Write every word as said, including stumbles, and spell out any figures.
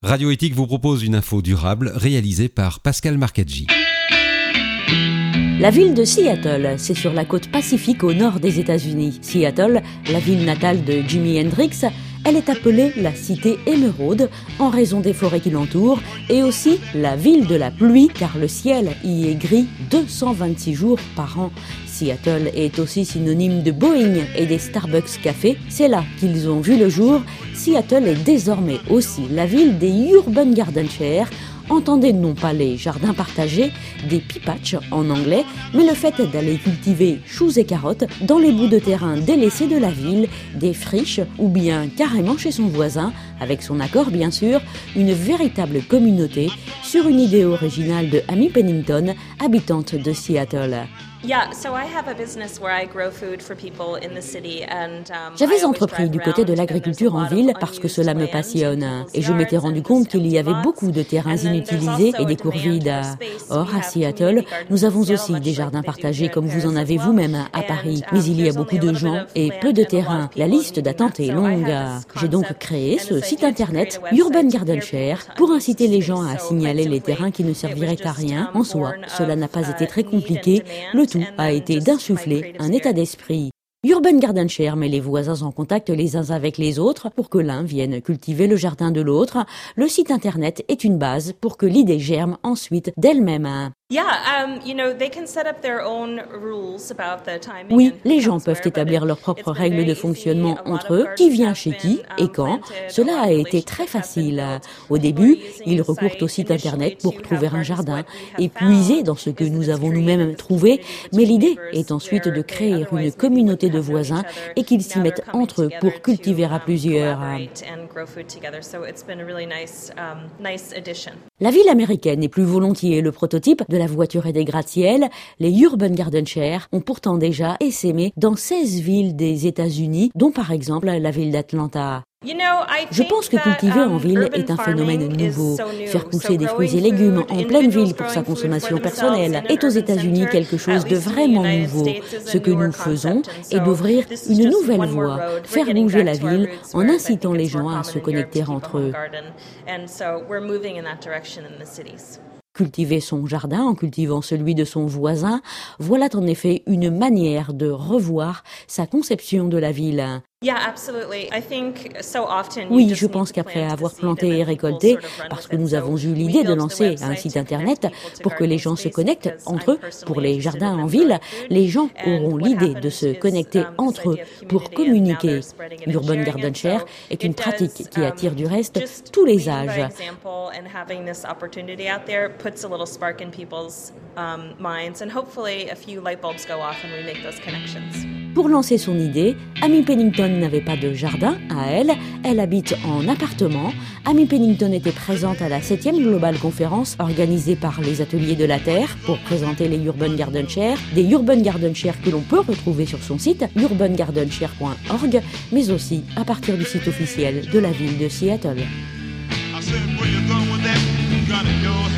Radio Éthique vous propose une info durable réalisée par Pascal Marcaggi. La ville de Seattle, c'est sur la côte pacifique au nord des États-Unis. Seattle, la ville natale de Jimi Hendrix, elle est appelée la cité émeraude en raison des forêts qui l'entourent et aussi la ville de la pluie car le ciel y est gris deux cent vingt-six jours par an. Seattle est aussi synonyme de Boeing et des Starbucks Café. C'est là qu'ils ont vu le jour. Seattle est désormais aussi la ville des Urban Garden Share. Entendez non pas les jardins partagés, des pipatchs en anglais, mais le fait d'aller cultiver choux et carottes dans les bouts de terrain délaissés de la ville, des friches ou bien carrément chez son voisin, avec son accord bien sûr, une véritable communauté sur une idée originale de Amy Pennington, habitante de Seattle. J'avais entrepris du côté de l'agriculture en ville parce que cela me passionne et je m'étais rendu compte qu'il y avait beaucoup de terrains inutilisés et des cours vides. Or, à Seattle, nous avons aussi des jardins partagés comme vous en avez vous-même à Paris. Mais il y a beaucoup de gens et peu de terrains. La liste d'attente est longue. J'ai donc créé ce site internet Urban Garden Share pour inciter les gens à signaler les terrains qui ne serviraient à rien en soi. Cela n'a pas été très compliqué. Le tout a été d'insuffler un état d'esprit. Urban Garden Share met les voisins en contact les uns avec les autres pour que l'un vienne cultiver le jardin de l'autre. Le site internet est une base pour que l'idée germe ensuite d'elle-même. Oui, les gens peuvent établir leurs propres règles de fonctionnement entre eux, qui vient chez qui et quand. Cela a été très facile. Au début, ils recourent au site internet pour trouver un jardin et puiser dans ce que nous avons nous-mêmes trouvé. Mais l'idée est ensuite de créer une communauté de voisins et qu'ils s'y mettent entre eux pour cultiver à plusieurs. La ville américaine est plus volontiers le prototype de la voiture et des gratte-ciel. Les Urban Garden Share ont pourtant déjà essaimé dans seize villes des États-Unis, dont par exemple la ville d'Atlanta. Je pense que cultiver en ville est un phénomène nouveau. Faire pousser des fruits et légumes en pleine ville pour sa consommation personnelle est aux États-Unis quelque chose de vraiment nouveau. Ce que nous faisons est d'ouvrir une nouvelle voie, faire bouger la ville en incitant les gens à se connecter entre eux. Cultiver son jardin en cultivant celui de son voisin, voilà en effet une manière de revoir sa conception de la ville. Oui, je pense qu'après avoir planté et récolté, parce que nous avons eu l'idée de lancer un site internet pour que les gens se connectent entre eux, pour les jardins en ville, les gens auront l'idée de se connecter entre eux pour communiquer. L'Urban Garden Share est une pratique qui attire du reste tous les âges. Pour lancer son idée, Amy Pennington n'avait pas de jardin à elle, elle habite en appartement. Amy Pennington était présente à la septième Global Conférence organisée par les Ateliers de la Terre pour présenter les Urban Garden Share, des Urban Garden Share que l'on peut retrouver sur son site urban garden share point org, mais aussi à partir du site officiel de la ville de Seattle.